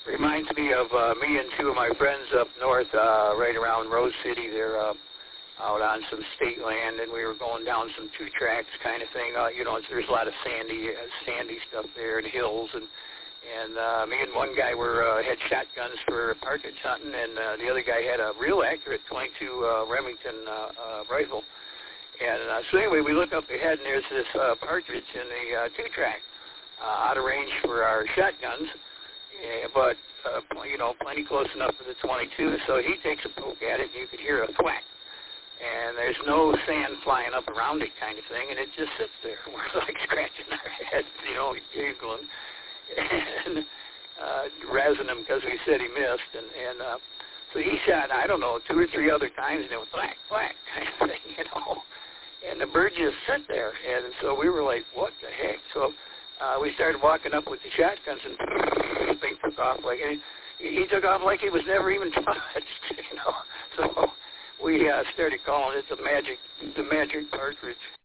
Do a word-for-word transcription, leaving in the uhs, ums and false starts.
Reminds me of uh, me and two of my friends up north, uh, right around Rose City. They're uh, out on some state land, and we were going down some two tracks kind of thing. Uh, you know, there's a lot of sandy, uh, sandy stuff there and hills, and and uh, me and one guy were uh, had shotguns for partridge hunting, and uh, the other guy had a real accurate twenty-two uh, Remington uh, uh, rifle. And uh, so anyway, we look up ahead, and there's this uh, partridge in the uh, two track, uh, out of range for our shotguns. Yeah, but, uh, you know, plenty close enough for the twenty-two, so he takes a poke at it, and you could hear a thwack. And there's no sand flying up around it kind of thing, and it just sits there. We're, like, scratching our heads, you know, giggling, and uh, razzing him because we said he missed. And, and uh, so he shot, I don't know, two or three other times, and it was thwack, thwack kind of thing, you know. And the bird just sat there, and so we were like, what the heck? So uh, we started walking up with the shotguns, and the thing took off like he, he took off like he was never even touched, you know. So we uh, started calling it the magic, the magic partridge.